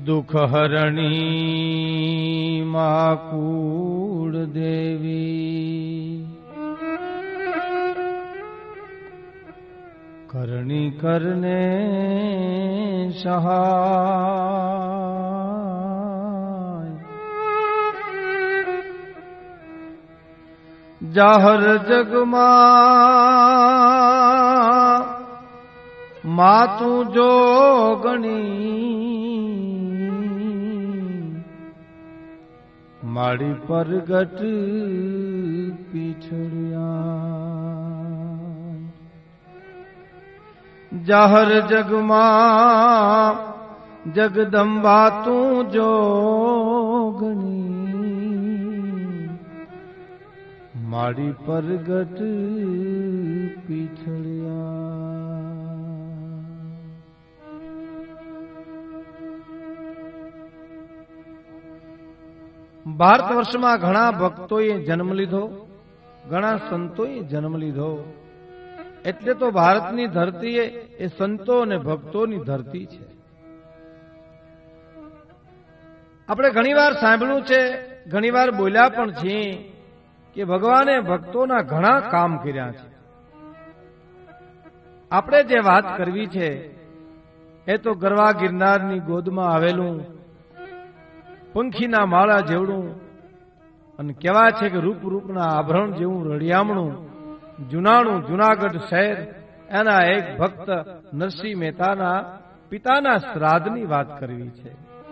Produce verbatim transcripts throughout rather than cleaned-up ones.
દુઃખ હરણી માં કુળ દેવી કરણી કરને સહાય જાહર જગમાં માતું જોગણી માડી પરગટ પીછળ્યા જાહર જગમાં જગદંબા તું જોગણી માડી પરગટ પીછળ્યા ભારત વર્ષમાં ઘણા ભક્તોએ જન્મ લીધો, ઘણા સંતોએ જન્મ લીધો, એટલે તો ભારતની ધરતી એ સંતો અને ભક્તોની ધરતી છે. આપણે ઘણીવાર સાંભળ્યું છે, ઘણીવાર બોલ્યા પણ છીએ કે ભગવાને ભક્તોના ઘણા કામ કર્યા છે. આપણે જે વાત કરવી છે એ તો ગરવા ગિરનારની ગોદમાં આવેલું પંખીના માળા જેવડું અને કહેવાય છે કે રૂપ રૂપના આભરણ જેવું રળિયામણું જુનાણું જુનાગઢ શહેર, એના એક ભક્ત નરસિંહ મહેતાના પિતાના શ્રાદ્ધની વાત કરવી છે.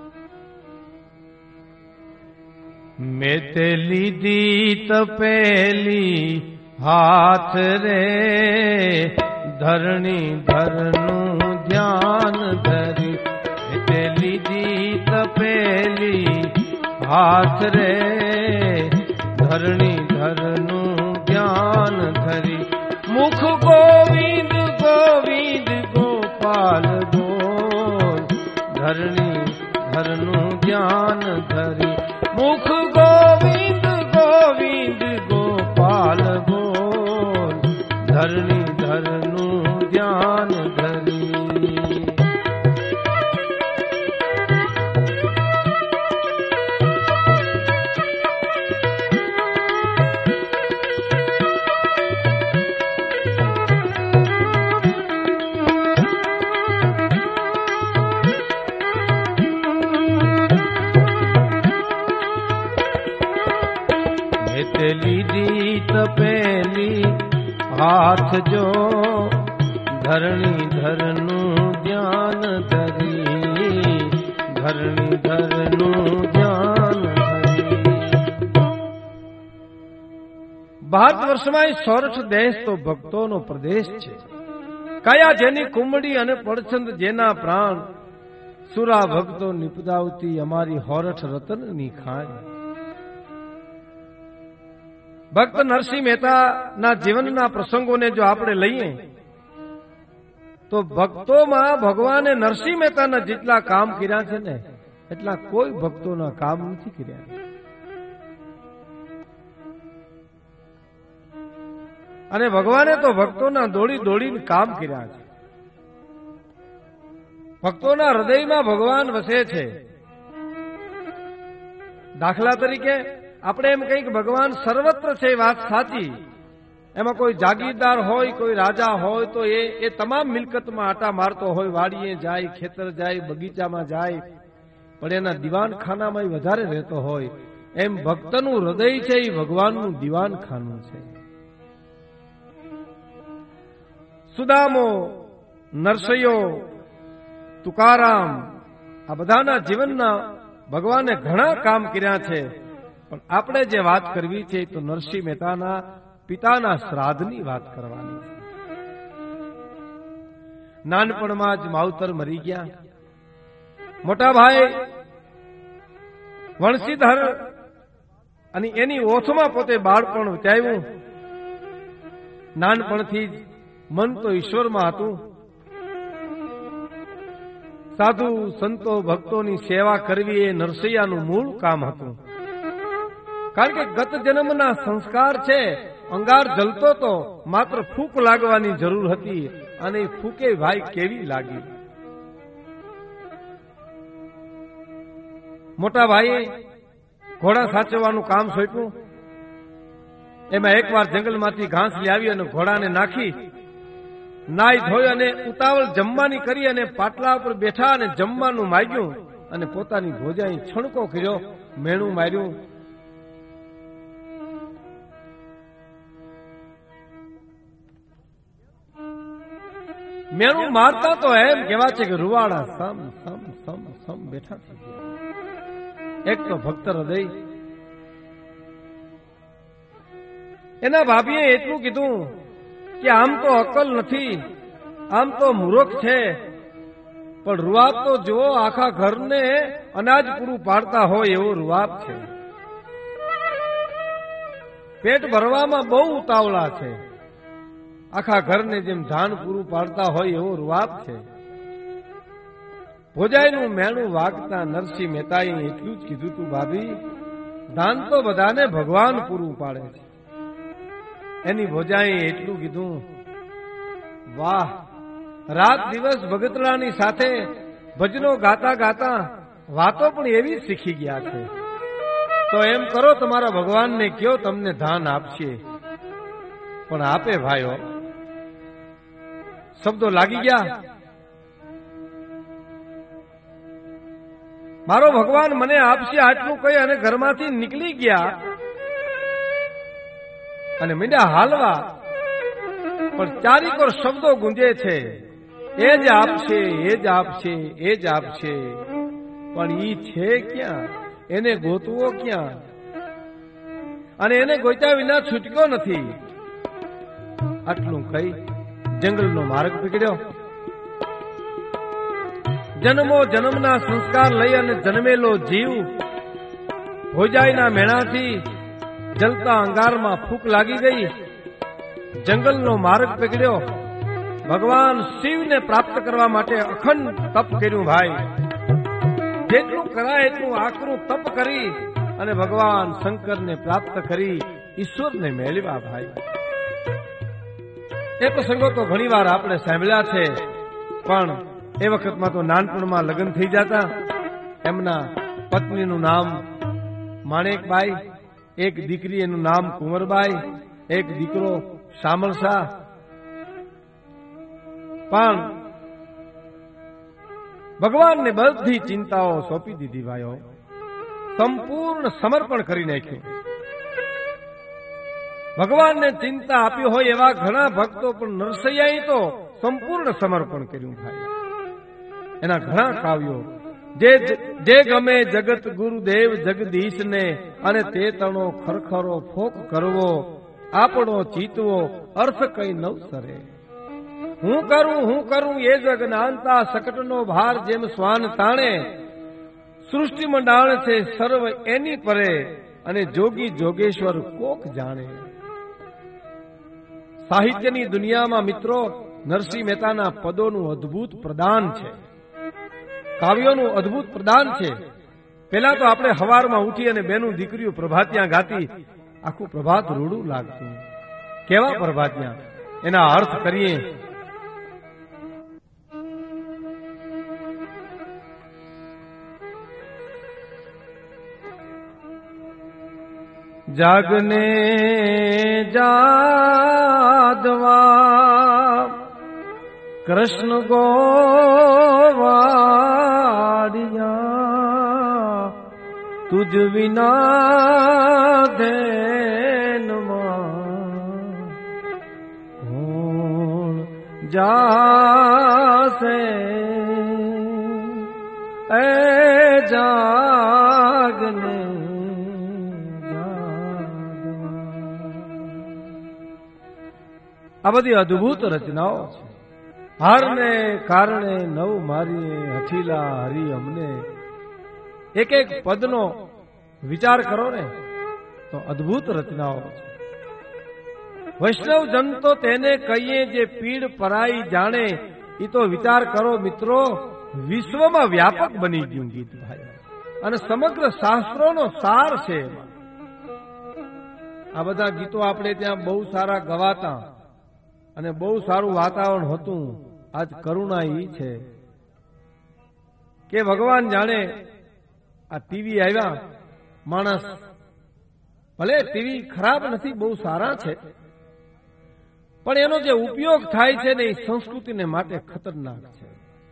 મેં તે લીધી તપેલી હાથ રે ધરણી ધરનું ધ્યાન ધરી, મેં તે લીધી તપેલી હાથ રે ધરણી ધરનું ધ્યાન ધરી, મુખ ગોવિંદ ગોવિંદ ગોપાલ બોલ ધરણી ધરનું ધ્યાન ધરી, મુખ ગોવિંદ ગોવિંદ ગોપાલ બોલ ધરણી ધરનું ધ્યાન ધરી. લીધી તપેલી હાથ જો ધરણી ધરનું ધ્યાન ધરી, ધરણી ધરનું ધ્યાન ધરી. ભારત વર્ષમાં સૌરાષ્ટ્ર દેશ તો ભક્તોનો પ્રદેશ છે. કયા જેની કુંમડી અને પડછંદ જેના પ્રાણ, સુરા ભક્તો નિપદાવતી અમારી હોરઠ રતનની ખાણ. ભક્ત નરસિંહ મહેતાના જીવનના પ્રસંગોને જો આપણે લઈએ તો ભક્તોમાં ભગવાને નરસિંહ મહેતાના જેટલા કામ કર્યા છે ને એટલા કોઈ ભક્તોના કામ નથી કર્યા. અને ભગવાને તો ભક્તોના દોડી દોડીને કામ કર્યા છે. ભક્તોના હૃદયમાં ભગવાન વસે છે. દાખલા તરીકે આપણે એમ કહીએ કે ભગવાન સર્વત્ર છે, વાત સાચી. એમાં કોઈ જાગીરદાર હોય, કોઈ રાજા હોય તો એ એ તમામ મિલકતમાં આટા મારતો હોય, વાડીએ જાય, ખેતર જાય, બગીચામાં જાય, પણ એના દીવાનખાનામાં વધારે રહેતો હોય. એમ ભક્તનું હૃદય છે એ ભગવાનનું દીવાનખાનું છે. સુદામો, નરસૈયો, તુકારામ, આ બધાના જીવનના ભગવાને ઘણા કામ કર્યા છે. પણ આપણે જે વાત કરવી છે તો નરસિંહ મહેતાના પિતાના શ્રાદ્ધની વાત કરવાની છે. નાનપણમાં જ માવતર મરી ગયા. મોટા ભાઈ વણસીધર અને એની ઓથમાં પોતે બાળપણ વિતાવ્યું. નાનપણથી જ મન તો ઈશ્વરમાં હતું. સાધુ સંતો ભક્તોની સેવા કરવી એ નરસૈયાનું મૂળ કામ હતું. કારણ કે ગત જન્મના સંસ્કાર છે. અંગાર જલતો તો માત્ર ફૂંક લાગવાની જરૂર હતી અને ફૂંકે ભાઈ કેવી લાગી. મોટા ભાઈએ ઘોડા સાચવવાનું કામ સોંપ્યું. એમાં એકવાર જંગલમાંથી ઘાસ લઈ આવી અને ઘોડાને નાખી નાઈ ધોઈ અને ઉતાવળ જમવાની કરી અને પાટલા ઉપર બેઠા અને જમવાનું માંગ્યું અને પોતાની ભોજાઈ છણકો કર્યો, મેણું માર્યું. મેણું મારતા તો એમ કેવા છે કે રૂવાડા સમ સમ સમ સમ બેઠા થઈ ગયા. એક તો ભક્ત હૃદય. એના ભાભીએ એટલું કીધું કે આમ તો અકલ નથી, આમ તો મૂર્ખ છે, પણ રૂવાબ તો જુઓ, આખા ઘરને અનાજ પૂરું પાડતા હોય એવો રૂવાબ છે. પેટ ભરવામાં બહુ ઉતાવળા છે, આખા ઘરને જેમ ધાન પૂરું પાડતા હોય એવો રૂવાબ છે. ભોજાઈનું મેણું વાગતા નરસિંહ મહેતાએ એટલું જ કીધું તું, ભાભી ધાન તો બધાને ભગવાન પૂરું પાડે છે. એની ભોજાએ એટલું કીધું, વાહ, રાત દિવસ ભગતરાની સાથે ભજનો ગાતા ગાતા વાતો પણ એવી જ શીખી ગયા છે. તો એમ કરો, તમારા ભગવાનને કયો તમને ધાન આપશે. પણ આપે ભાઈઓ. શબ્દો લાગી ગયા. મારો ભગવાન મને આપશે આટલું કહી અને ઘરમાંથી નીકળી ગયા અને મીંડા હાલવા. પણ ચારીકોર શબ્દો ગુંજે છે, એ જ આપશે, એ જ આપશે, એ જ આપશે. પણ ઈ છે ક્યાં? એને ગોતવો ક્યાં? અને એને ગોત્યા વિના છૂટક્યો નથી. આટલું કહી જંગલનો માર્ગ પકડ્યો. જન્મો જન્મના સંસ્કાર લઈ અને જન્મેલો જીવ ભોજાઈના મેણાથી જલતા અંગારમાં ફૂંક લાગી ગઈ. જંગલનો માર્ગ પકડ્યો. ભગવાન શિવને પ્રાપ્ત કરવા માટે અખંડ તપ કર્યું. ભાઈ, જેટલું કરાય એટલું આકરું તપ કરી અને ભગવાન શંકરને પ્રાપ્ત કરી ઈશ્વરને મેળવ્યા. ભાઈ, એ પ્રસંગો તો ઘણી વાર આપણે સાંભળ્યા છે, પણ એ વખતમાં તો નાનપણમાં લગ્ન થઈ જતા. એમના પત્નીનું નામ માણેકબાઈ, એક દીકરી એનું નામ કુંવરબાઈ, એક દીકરો શામળશા. પણ ભગવાનને બધી ચિંતાઓ સોંપી દીધી. ભાઈઓ, સંપૂર્ણ સમર્પણ કરી નાખ્યું. ભગવાનને ચિંતા આપી હોય એવા ઘણા ભક્તો, પણ નરસૈયાએ તો સંપૂર્ણ સમર્પણ કર્યું. ભાઈ, એના ઘણા કાવ્યો, જે જે ગમે જગત ગુરુદેવ જગદીશને, અને તે તણો ખરખરો ફોક કરવો, આપણો ચીતવો અર્થ કઈ નવસરે. હું કરું હું કરું એ જગ નાનતા, સકટનો ભાર જેમ શ્વાન તાણે, સૃષ્ટિ મંડાણ છે સર્વ એની પરે, અને જોગી જોગેશ્વર કોક જાણે. સાહિત્યની દુનિયામાં મિત્રો નરસિંહ મહેતાના પદોનું અદ્ભુત પ્રદાન છે, કાવ્યોનું અદ્ભુત પ્રદાન છે. પેલા તો આપણે હવારમાં ઉઠી અને બેનું દીકરીઓ પ્રભાતિયા ગાતી, આખું પ્રભાત રૂડું લાગતું. કેવા પ્રભાતિયા, એના અર્થ કરીએ. જાગને જાદવા કૃષ્ણ ગોવાડિયા, તુજ વિના ધેનમાં કોણ જાસે. એ જાગને આ બધી અદ્ભુત રચનાઓ છે. હારને કારણે નવ મારીએ હઠીલા હરી અમને. એક એક પદનો વિચાર કરો ને તો અદ્ભુત રચનાઓ છે. વૈષ્ણવ જન તો તેને કહીએ જે પીડ પરાઈ જાણે. એ તો વિચાર કરો મિત્રો, વિશ્વમાં વ્યાપક બની ગયું ગીત. ભાઈ, અને સમગ્ર શાસ્ત્રોનો સાર છે. આ બધા ગીતો આપણે ત્યાં બહુ સારા ગવાતા અને બહુ સારું વાતાવરણ હતું. આજ કરુણા ઈ છે કે ભગવાન જાણે આ ટીવી આવ્યા, માણસ ભલે ટીવી ખરાબ નથી, બહુ સારા છે, પણ એનો જે ઉપયોગ થાય છે ને એ સંસ્કૃતિને માટે ખતરનાક છે.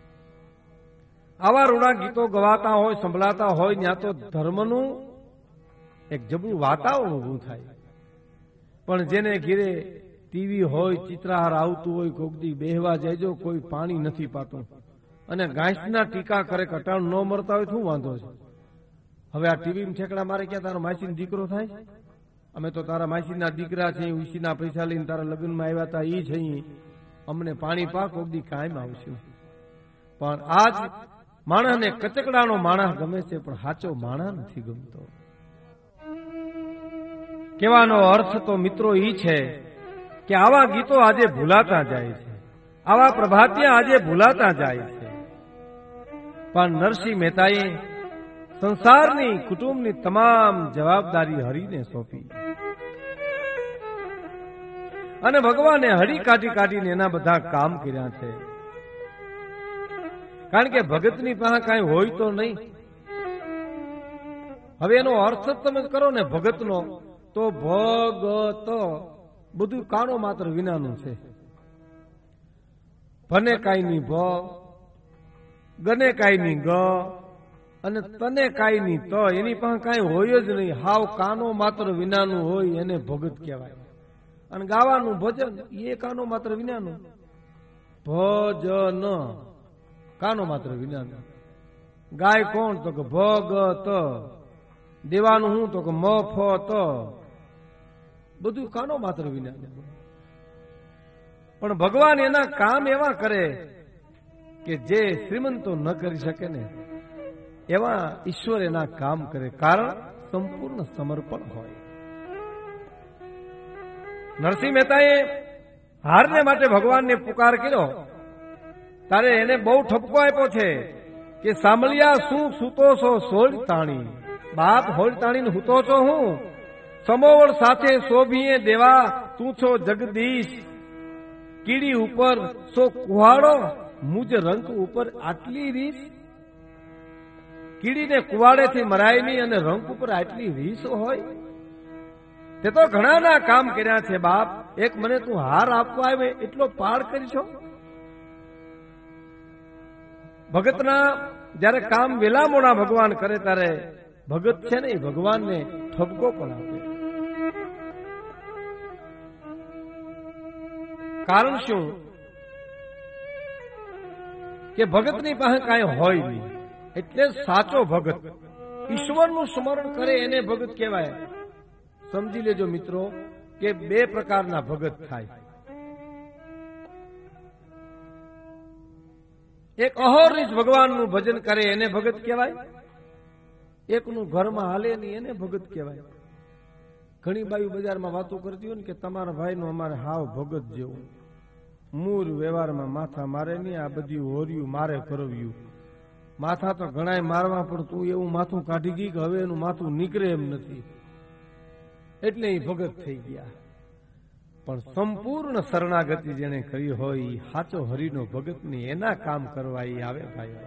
આવા રૂડા ગીતો ગવાતા હોય, સંભળાતા હોય, ત્યાં તો ધર્મનું એક જબરું વાતાવરણ ઊભું થાય. પણ જેને ઘેરે ટીવી હોય, ચિત્રહાર આવતું હોય, કોક દી બેહવા જજો, કોઈ પાણી નથી પાતું અને ગાંઠના ટીકા કરે, કટાણ ન મરતા હોય, શું વાંધો છે? હવે આ ટીવી ઠેકડા મારે ક્યાં તારો માસીનો દીકરો થાય? અમે તો તારા માસીના દીકરા છે, ઉસીના પૈસા લઈને તારા લગ્નમાં આવ્યા હતા, એ છે, અમને પાણી પા, કોક દી કાયમ આવશું. પણ આજ માણસને કચકડાનો માણસ ગમે છે, પણ સાચો માણસ નથી ગમતો. કહેવાનો અર્થ તો મિત્રો ઈ છે કે આવા ગીતો આજે ભૂલાતા જાય છે, આવા પ્રભાતિયા આજે ભૂલાતા જાય છે. પણ નરસિંહ મહેતાએ સંસારની, કુટુંબની તમામ જવાબદારી હરિને સોંપી અને ભગવાને હરી કાઢી કાઢીને એના બધા કામ કર્યા છે. કારણ કે ભગતની પાસે કાંઈ હોય તો નહીં. હવે એનો અર્થ તમે કરો ને ભગતનો, તો ભગત બધું કાનો માત્ર વિનાનું છે. ભને કાઈ ની ભ, ગને કાઈ ની ગ અને તને કાઈ ની ત, એની પાસે કાંઈ હોય જ નહીં, હાવ કાનો માત્ર વિનાનું હોય, એને ભગત કહેવાય. અને ગાવાનું ભજન એ કાનો માત્ર વિનાનું, ભજન કાનો માત્ર વિનાનું. ગાય કોણ? તો કે ભગત. દેવાનું હું? તો કે મફત. બધું કાનો માત્ર વિનાનું. પણ ભગવાન એના કામ એવા કરે કે જે શ્રીમંતો ન કરી શકે ને એવા ઈશ્વર એના કામ કરે, કારણ સંપૂર્ણ સમર્પણ હોય. નરસિંહ મહેતાએ હારને માટે ભગવાનને પુકાર કર્યો, તારે એને બહુ ઠપકો આપ્યો છે કે સામલિયા શું સૂતો છો સોળ તાણી? બાપ હોળ તાણીને હૂતો છો હું? સમોવડ સાથે શોભીએ દેવા તું છો જગદીશ. કીડી ઉપર સો કુહાડો, મુજ રંક ઉપર આટલી રીસ. કીડીને કુવાડેથી મરાય નહીં અને રંક ઉપર આટલી રીસ હોય? તે તો ઘણાના કામ કર્યા છે બાપ, એક મને તું હાર આપવા આવે એટલો પાડ કરીશો? ભગતના જયારે કામ વેલા મોડા ભગવાન કરે ત્યારે ભગત છે ને એ ભગવાનને ઠપકો પણ આપે. કારણ શું? કે ભગતની પાસે કાંઈ હોય નહીં, એટલે સાચો ભગત ઈશ્વરનું સ્મરણ કરે એને ભગત કહેવાય. સમજી લેજો મિત્રો કે બે પ્રકારના ભગત થાય. એક અહોરનિશ ભગવાનનું ભજન કરે એને ભગત કહેવાય, એકનું ઘરમાં હાલે નહીં એને ભગત કહેવાય. ઘણી બાયું બજારમાં વાતો કરતી હોય ને કે તમારા ભાઈનું અમારે હાવ ભગત જેવું, મૂળ વ્યવહારમાં માથા મારે નહીં, આ બધી હોર્યું મારે કરવ્યું. માથા તો ઘણાય મારવા, પણ તું એવું માથું કાઢી ગઈ કે હવે એનું માથું નીકળે એમ નથી, એટલે એ ભગત થઈ ગયા. પણ સંપૂર્ણ શરણાગતિ જેને કરી હોય એ સાચો હરિનો ભગત ની, એના કામ કરવા એ આવે ભાઈ.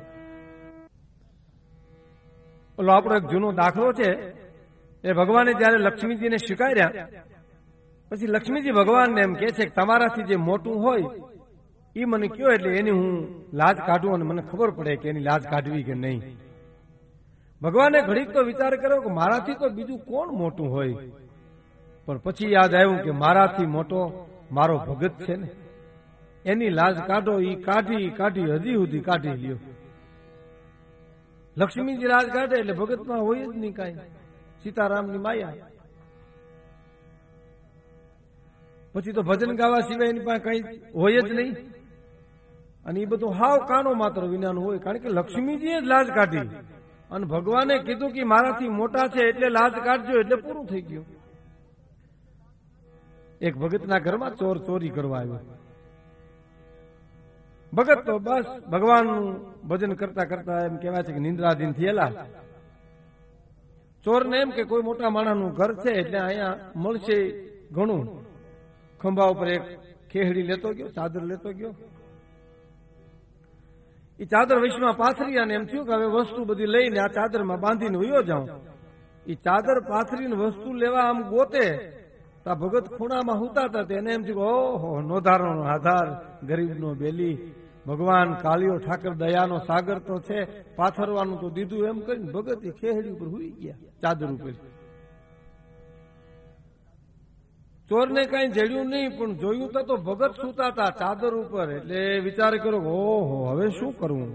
ઓલો આપણો એક જૂનો દાખલો છે, એ ભગવાને જયારે લક્ષ્મીજીને સ્વીકાર્યા પછી લક્ષ્મીજી ભગવાનને એમ કે છે કે તમારાથી જે મોટું હોય એ મને કયો, એટલે એની હું લાજ કાઢું અને મને ખબર પડે કે એની લાજ કાઢવી કે નહીં. ભગવાને ઘડીક તો વિચાર કર્યો કે મારાથી તો બીજું કોણ મોટું હોય, પણ પછી યાદ આવ્યું કે મારાથી મોટો મારો ભગત છે ને, એની લાજ કાઢો. એ કાઢી કાઢી હજી સુધી કાઢી લ્યો. લક્ષ્મીજી લાજ કાઢે એટલે ભગતમાં હોય જ નહીં કાંઈ, સીતારામની માયા. પછી તો ભજન ગાવા સિવાય એની પાસે કઈ હોય જ નહીં, અને એ બધું હાવ કાનો માત્ર વિનાનું હોય. કારણ કે લક્ષ્મીજીએ જ લાજ કાઢી અને ભગવાને કીધું કે મારાથી મોટા છે એટલે લાજ કાઢજો, એટલે પૂરું થઈ ગયું. એક ભગતના ઘરમાં ચોર ચોરી કરવા આવ્યો. ભગત તો બસ ભગવાનનું ભજન કરતા કરતા એમ કહેવાય છે કે નિંદ્રાધીન થયેલા. ચોરને એમ કે કોઈ મોટા માણસનું ઘર છે એટલે અહીંયા મળશે ઘણું. ખંભા ઉપર એક ખેહડી લેતો ગયો, ચાદર લેતો ગયો. એ ચાદર વિશમાં પાથરી અને એમ થયું કે હવે વસ્તુ બધી લઈને આ ચાદરમાં બાંધીને વયો જાઉં. એ ચાદર પાથરીને વસ્તુ લેવા આમ ગોતે તા ભગત ખૂણામાં હુતાતા તેને એમ થયું ઓહો નોધારનો આધાર ગરીબનો બેલી ભગવાન કાળિયો ઠાકર દયાનો સાગર તો છે પાથરવાનું તો દીધું એમ કરીને ભગત એ ખેહડી ઉપર હુઈ ગયા ચાદર ઉપર. ચોરને કઈ જડ્યું નહીં પણ જોયું તો તો ભગત સુતા હતા ચાદર ઉપર. એટલે વિચાર કર્યો ઓહો હવે શું કરવું,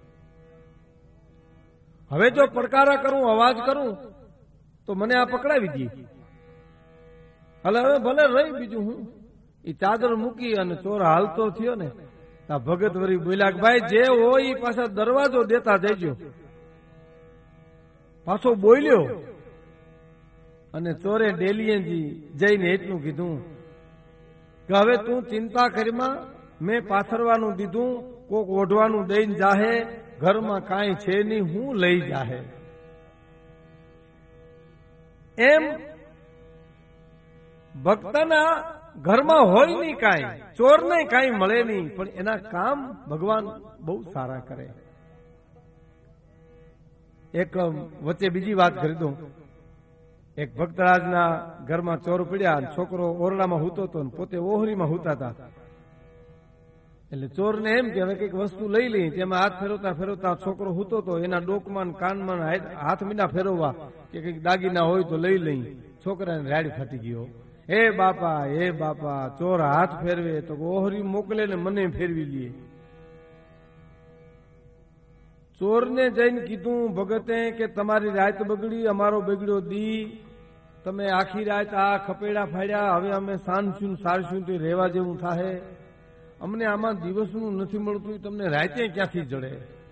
હવે જો પડકારા કરું અવાજ કરું તો મને આ પકડાવી દે. એટલે હવે ભલે રહી બીજું હું. એ ચાદર મૂકી અને ચોર હાલતો થયો ને તા ભગત વરી બોલ્યા ભાઈ જે હોય એ પાછા દરવાજો દેતા જઈજો. પાછો બોલ્યો અને ચોરે ડેલીએજી જઈને એટલું કીધું કે હવે તું ચિંતા કરીમાં મેં પાથરવાનું દીધું કોક ઓઢવાનું દઈને જાહે ઘરમાં કાંઈ છે નહીં હું લઈ જાહે. એમ ભક્તના ઘરમાં હોય નહીં કાંઈ, ચોરને કાંઈ મળે નહીં પણ એના કામ ભગવાન બહુ સારા કરે. એક વચ્ચે બીજી વાત કરી દઉં. એક ભક્તરાજના ઘરમાં ચોર પડ્યા, છોકરો ઓરડામાં હૂતો હતો પોતે ઓહરીમાં હૂતા હતા. એટલે ચોરને એમ કે હવે કઈક વસ્તુ લઈ લઈ. તેમાં હાથ ફેરવતા ફેરવતા છોકરો હૂતો હતો એના ડોકમાં કાનમાં હાથ મીના ફેરવવા કે કઈક દાગીના હોય તો લઈ લઈ. છોકરાને રાડ ફાટી ગયો. હે બાપા હે બાપા ચોર હાથ ફેરવે તો ઓહરી મોકલે ને મને ફેરવી લે. ચોરને જઈને કીધું ભગતે કે તમારી રાત બગડી અમારો બગડ્યો દી, તમે આખી રાત આ ખપેડા ફાડ્યા, હવે અમે સાંજશું સારશું તો રહેવા જેવું થાય, અમને આમાં દિવસનું નથી મળતું, તમને રાતે ક્યાંથી જડે.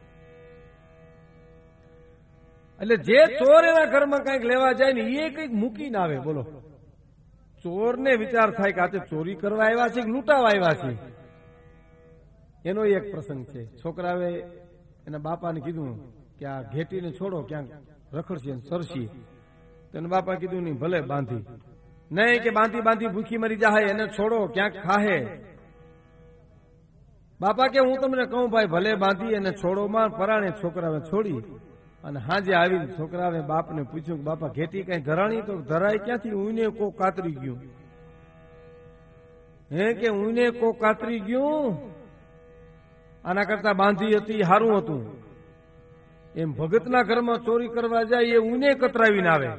એટલે જે ચોર એના ઘરમાં કઈક લેવા જાય ને એ કઈક મૂકીને આવે. બોલો ચોરને વિચાર થાય કે આ ચોરી કરવા આવ્યા છે કે લૂંટાવા આવ્યા છે. એનો એક પ્રસંગ છે. છોકરાએ એના બાપાને કીધું કે આ ઘેટીને છોડો ક્યાંક રખડશે સરસી. તો એના બાપા કીધું નહીં ભલે બાંધી, નહીં કે બાંધી બાંધી ભૂખી મરી જાય, એને છોડો ક્યાંક ખાહે. બાપા કે હું તમને કહું ભાઈ ભલે બાંધી અને છોડોમાં પરાણે છોકરાએ છોડી અને હાજે આવીને છોકરાએ બાપને પૂછ્યું કે બાપા ઘેટી કઈ ધરાણી? તો ધરાય ક્યાંથી, ઉઈને કોક કાતરી ગયું. હે કે ઉઈને કોક કાતરી ગયું, આના કરતા બાંધી હતી સારું હતું. એમ ભગતના ઘરમાં ચોરી કરવા જાય એ ઉઈને કતરાવીને આવે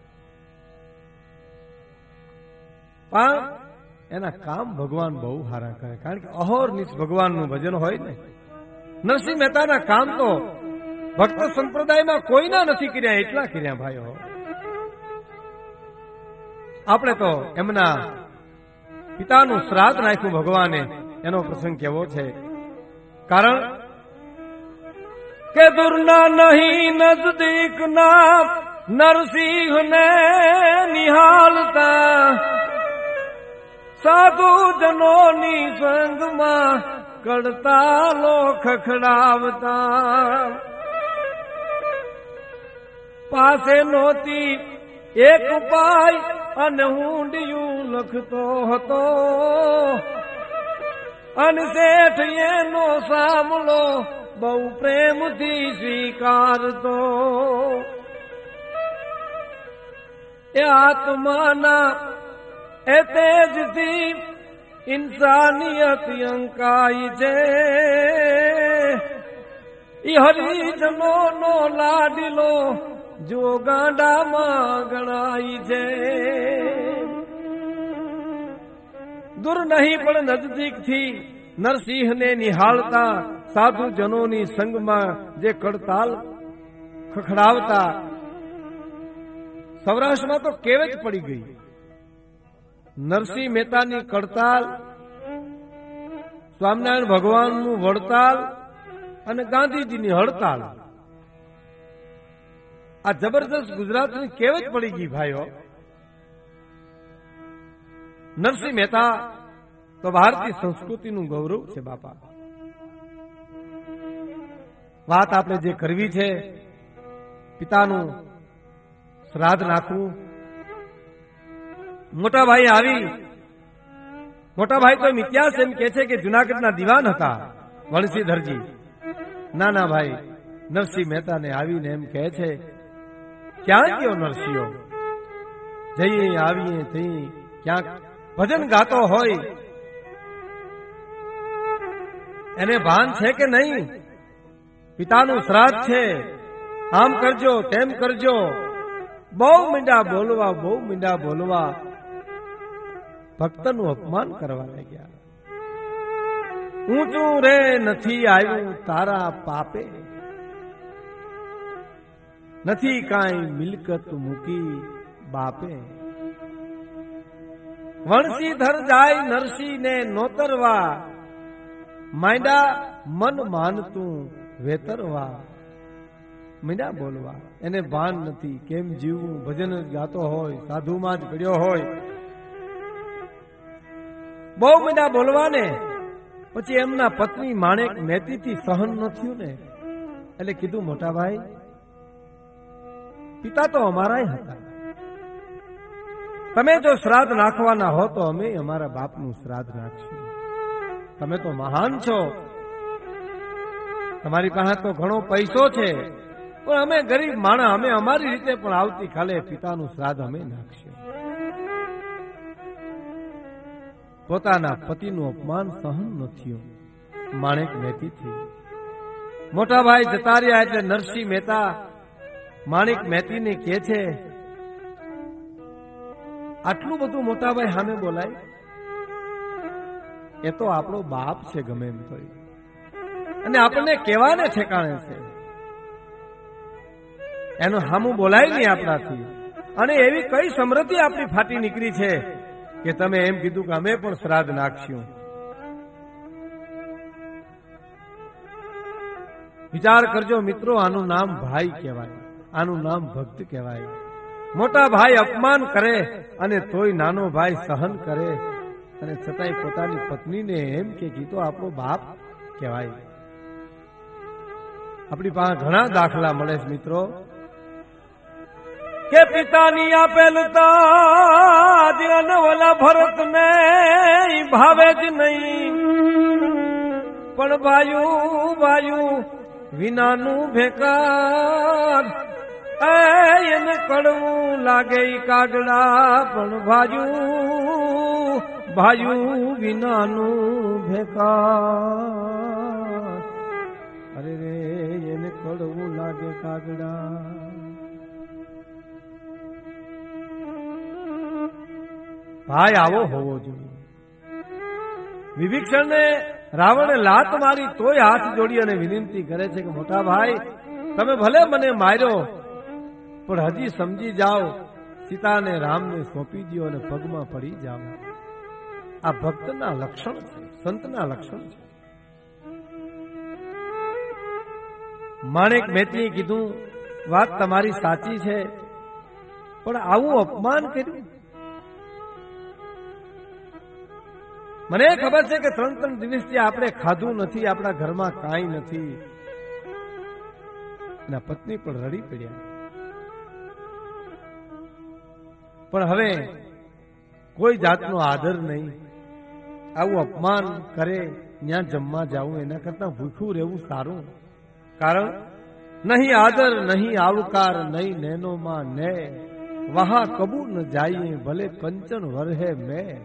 પણ એના કામ ભગવાન બહુ સારા કરે. કારણ કે અહોરનિશ ભગવાનનું ભજન હોય ને. નરસિંહ મહેતાના કામ તો ભક્ત સંપ્રદાયમાં કોઈના નથી કર્યા એટલા કર્યા ભાઈઓ. આપણે તો એમના પિતાનું શ્રાદ્ધ નાખ્યું ભગવાને, એનો પ્રસંગ કેવો છે. કારણ કે દૂરના નહીં નજદીકના નરસિંહને નિહાળતા, સાધુ જનોની સંગમાં કડતાલો ખખડાવતા. પાસે નહોતી એક ઉપાય અને હુંડિયું લખતો હતો, અને શેઠ એનો સામલો બહુ પ્રેમથી સ્વીકારતો. એ આત્માના એ તેજથી ઇન્સાનિયત અંકાઈ છે, ઈ હરિજનો નો લાડીલો જો ગાંડામાં ગણાય છે. દૂર નહીં પણ નજદીકથી નરસિંહને નિહાળતા, સાધુ જનોની સંગમાં જે કડતાલ ખખડાવતા. સૌરાષ્ટ્રમાં તો કેવત પડી ગઈ. નરસિંહ મહેતાની કડતાલ, સ્વામિનારાયણ ભગવાનનું વડતાલ અને ગાંધીજીની હડતાલ. આ જબરદસ્ત ગુજરાતની કેવત પડી ગઈ ભાઈઓ. નરસિંહ મહેતા તો ભારતીય સંસ્કૃતિનું ગૌરવ છે બાપા. વાત આપણે જે કરવી છે, પિતાનું શ્રાદ્ધ નાખવું. મોટા ભાઈ આવી, મોટા ભાઈ તો ઇતિહાસ એમ કે છે કે જુનાગઢના દિવાન હતા વણસીધરજી. નાના ભાઈ નરસિંહ મહેતાને આવીને એમ કહે છે, ક્યાં ગયો નરસિંહો? જઈએ આવીએ તઈ ક્યાંક ભજન ગાતો હોય, એને ભાન છે કે નહીં? પિતાનું શ્રાદ્ધ છે, આમ કરજો તેમ કરજો. બહુ મીંડા બોલવા બહુ મીંડા બોલવા ભક્તનું અપમાન કરવા લાગ્યા. ઊંચું રે નથી આવ્યું તારા પાપે, નથી કાંઈ મિલકત મૂકી બાપે. વણસીધર જાય નરસિંહ ને નોતરવા, માંડા મન માનતું વેતરવા. મીંડા બોલવા, એને ભાન નથી કેમ જીવવું. ભજન જ ગાતો હોય, સાધુમાં જ પડ્યો હોય. બહુ મીંડા બોલવાને પછી એમના પત્ની માણેક મહેતીથી સહન ન થયું ને, એટલે કીધું, મોટા ભાઈ પિતા તો અમારા હતા, તમે જો શ્રાદ્ધ નાખવાના હો તો અમે અમારા બાપનું શ્રાદ્ધ નાખશું. તમે તો મહાન છો, તમારી પાસે તો ઘણો પૈસો છે, પણ અમે ગરીબ માણસ, અમે અમારી રીતે પણ આવતીકાલે પિતાનું શ્રાદ્ધ અમે નાખશું. પોતાના પતિનું અપમાન સહન ન થયું માણેક મહેતીથી. મોટા ભાઈ જતા રહ્યા એટલે નરસિંહ મહેતા માણેક મહેતીને કહે છે, આટલું બધું મોટા ભાઈ સામે બોલાય? એ તો આપણો બાપ છે ગમે એમ તો, અને આપણને કહેવાને ઠેકાણે છે, એનું સામું બોલાય નહીં આપણાથી. અને એવી કઈ સમૃદ્ધિ આપણી ફાટી નીકળી છે કે તમે એમ કીધું કે અમે પણ શ્રાદ્ધ નાખશું. વિચાર કરજો મિત્રો, આનું નામ ભાઈ કહેવાય, આનું નામ ભક્ત કહેવાય. મોટા ભાઈ અપમાન કરે અને તોય નાનો ભાઈ સહન કરે, અને છતાંય પોતાની પત્નીને એમ કે કીધો આપણો બાપ કહેવાય. આપણી પાસે ઘણા દાખલા મળે છે મિત્રો, કે પિતાની આપેલ તાજ અનવલા ભરત ને ભાવે જ નહીં, પણ ભાયું ભાયું વિનાનું ભેકાર. એને કડવું લાગે કાગડા, પણ ભાયું ભાયું વિનાનું ભેકાર. અરે રે એને કડવું લાગે કાગડા. ભાઈ આવો હોવો જોઈએ. વિભીષણ ને રાવણે લાત મારી તોય હાથ જોડી અને વિનંતી કરે છે કે મોટા ભાઈ તમે ભલે મને માર્યો, પણ હજી સમજી જાઓ, સીતાને રામને સોંપી દો અને પગમાં પડી જાઓ. આ ભક્તના લક્ષણ છે, સંતના લક્ષણ છે. માણેક મહેતીએ કીધું, વાત તમારી સાચી છે, પણ આવું અપમાન કર્યું. મને ખબર છે કે ત્રણ ત્રણ દિવસથી આપણે ખાધું નથી, આપણા ઘરમાં કાંઈ નથી. એના પત્ની પણ રડી પડ્યા. પણ હવે કોઈ જાતનો આદર નહીં. આવું અપમાન કરે ત્યાં જમવા જાવું એના કરતા ભૂખ્યું રહેવું સારું. કારણ નહીં આદર નહીં આવકાર નહીં નેનોમાં ને વહા કબૂ ન જાઈએ ભલે કંચન વરહે મેં.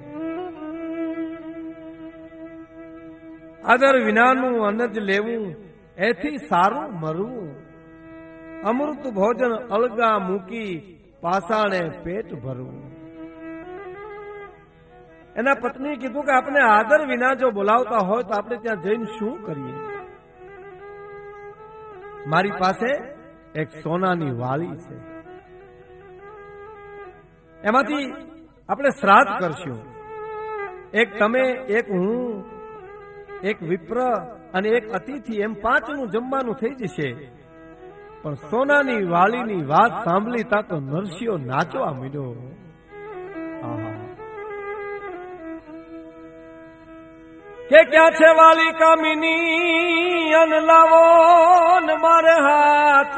આદર વિનાનું અન્ન જ લેવું એથી સારું મરવું. અમૃત ભોજન અળગા મૂકી પાસાણે પેટ ભરવું. એના પત્નીએ કીધું કે આપણે આદર વિના જો બોલાવતા હોય તો આપણે ત્યાં જઈને શું કરીએ? મારી પાસે એક સોનાની વાળી છે, એમાંથી આપણે શ્રાદ્ધ કરશું. એક તમે, એક હું, એક વિપ્ર અને એક અતિથિ, એમ પાંચનું જમવાનું થઈ જશે. પણ સોનાની વાલીની વાત સાંભળી તા તો નરસિંહો નાચવા માંડ્યો. કે ક્યાં છે વાલી કામિની અન લાવો ને મારે હાથ,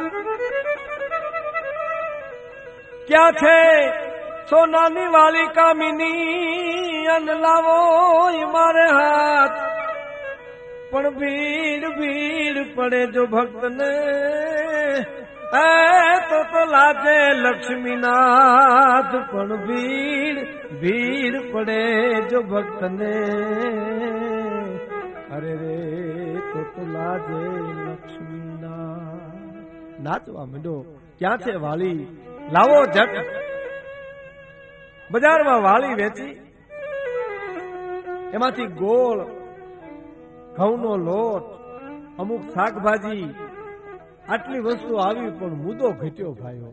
ક્યાં છે સોનાની વાલી કામિની અન લાવો મારે હાથ. પણ ભીડ ભીડ પડે જો ભક્તને એ તો તો લાગે લક્ષ્મીનાથ પણ ભીડ ભીડ પડે જો ભક્તને અરે રે તો તો લાગે લક્ષ્મીનાથ. નાચવા માંડો. ક્યાં છે વાળી? લાવો જટ. બજારમાં વાળી વેચી, એમાંથી ગોળ, ઘઉંનો લોટ, અમુક શાકભાજી, આટલી વસ્તુ આવી પણ મુદ્દો ઘટ્યો ભાઈઓ.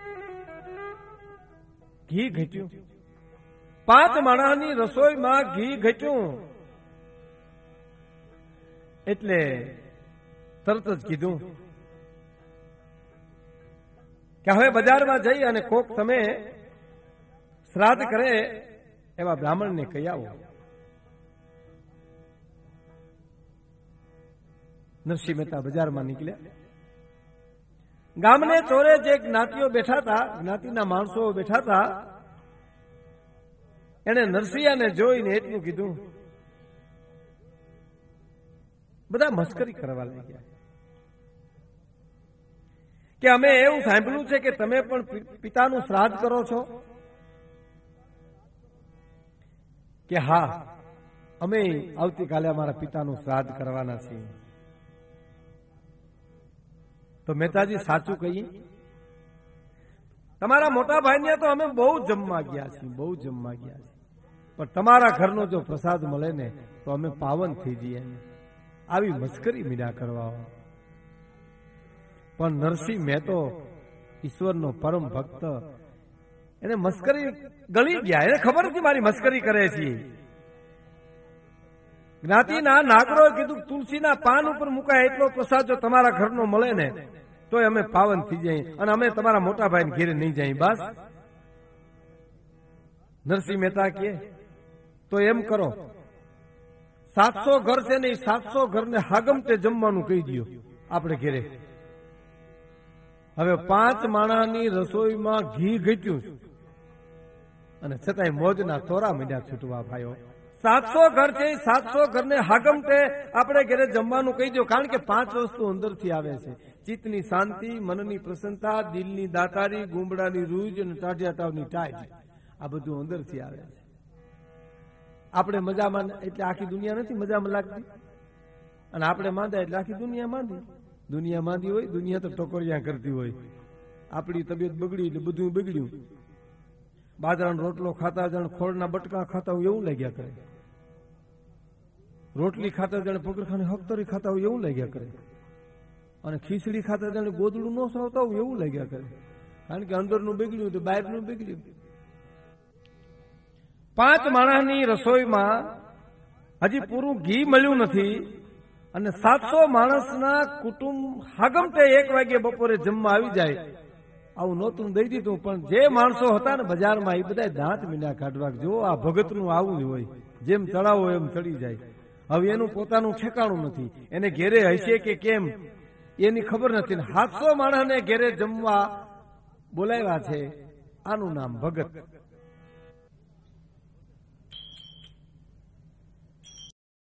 ઘી ઘટ્યું. પાંચ માણસની રસોઈમાં ઘી ઘટ્યું. એટલે તરત જ કીધું કે હવે બજારમાં જઈ અને કોક તમે શ્રાદ્ધ કરે એવા બ્રાહ્મણને કહી આવો. નરસિંહ મહેતા બજારમાં નીકળ્યા. ગામને ચોરે જે જ્ઞાતિઓ બેઠા હતા, જ્ઞાતિના માણસો બેઠા હતા, એને નરસિંહને જોઈને એટલું કીધું. બધા મસ્કરી કરવા લાગ્યા કે અમે એવું સાંભળ્યું છે કે તમે પણ પિતાનું શ્રાદ્ધ કરો છો. કે હા, અમે આવતીકાલે અમારા પિતાનું શ્રાદ્ધ કરવાના છીએ. તો મહેતાજી સાચું કહીએ, તમારા મોટા ભાઈને તો અમે બહુ જમવા ગયા છીએ, બહુ જમવા ગયા છીએ, પણ તમારા ઘરનો જો પ્રસાદ મળે ને તો અમે પાવન થઈ જઈએ. આવી મસ્કરી મીડા કરવા. પણ નરસિંહ મહેતો ઈશ્વરનો પરમ ભક્ત, એને મસ્કરી ગળી ગયા. એને ખબર નથી મારી મસ્કરી કરે છે. જ્ઞાતિના નાગરોએ કીધું તુલસીના પાન ઉપર મુકાય એટલો પ્રસાદ જો તમારા ઘરનો મળે ને તો અમે પાવન થઈ જઈએ અને અમે તમારા મોટા ભાઈને ઘેરે નહીં જઈએ. બસ નરસિંહ મહેતા કહે તો એમ કરો, સાતસો ઘર છે ને એ સાતસો ઘરને હાગમટે જમવાનું કહી દો આપણે ઘેરે. હવે પાંચ માણાની રસોઈમાં ઘી ઘટ્યું અને છતાંય મોજના તોરા મીંડ્યા છૂટવા ભાઈઓ. સાતસો ઘર છે, સાતસો ઘરને હાગમટે આપણે ઘરે જમવાનું કહી દો. કારણ કે પાંચ વસ્તુ અંદરથી આવે છે: ચિત્તની શાંતિ, મનની પ્રસન્નતા, દિલની દાતારી, ગુંબડાની રૂજ અને ટાઢિયા તાવની ટાઈટ. આ બધું અંદરથી આવે છે. આપણે મજામાં એટલે આખી દુનિયા નથી મજામાં લાગતી, અને આપણે માંદા એટલે આખી દુનિયા માંદી. દુનિયા માંદી હોય, દુનિયા તો ટકોરિયા કરતી હોય. આપણી તબિયત બગડી એટલે બધું બગડ્યું. બાજરાનો રોટલો ખાતા જાણે ખોળના બટકા ખાતા હોય એવું લાગ્યા કરે. રોટલી ખાતા જાણે પગરખાની હકતરી ખાતા હોય એવું લાગ્યા કરે. અને ખીચડી ખાતા જાણે ગોદડું ન સાવતા હોય એવું લાગ્યા કરે. કારણ કે અંદરનું બગડ્યું તો બહારનું બગડ્યું. પાંચ માણસની રસોઈમાં હજી પૂરું ઘી મળ્યું નથી અને સાતસો માણસના કુટુંબ હાગમટે એક વાગે બપોરે જમવા આવી જાય. આવું નહોતું દઈ દીધું, પણ જે માણસો હતા ને બજારમાં એ બધા દાંત મીંડા કાઢવા. જો આ ભગતનું આવું જ હોય, જેમ ચડાવો એમ ચડી જાય. હવે એનું પોતાનું ઠેકાણું નથી. એને ઘેરે હશે કે કેમ એની ખબર નથી. સાતસો માણસને ઘેરે જમવા બોલાવ્યા છે. આનું નામ ભગત.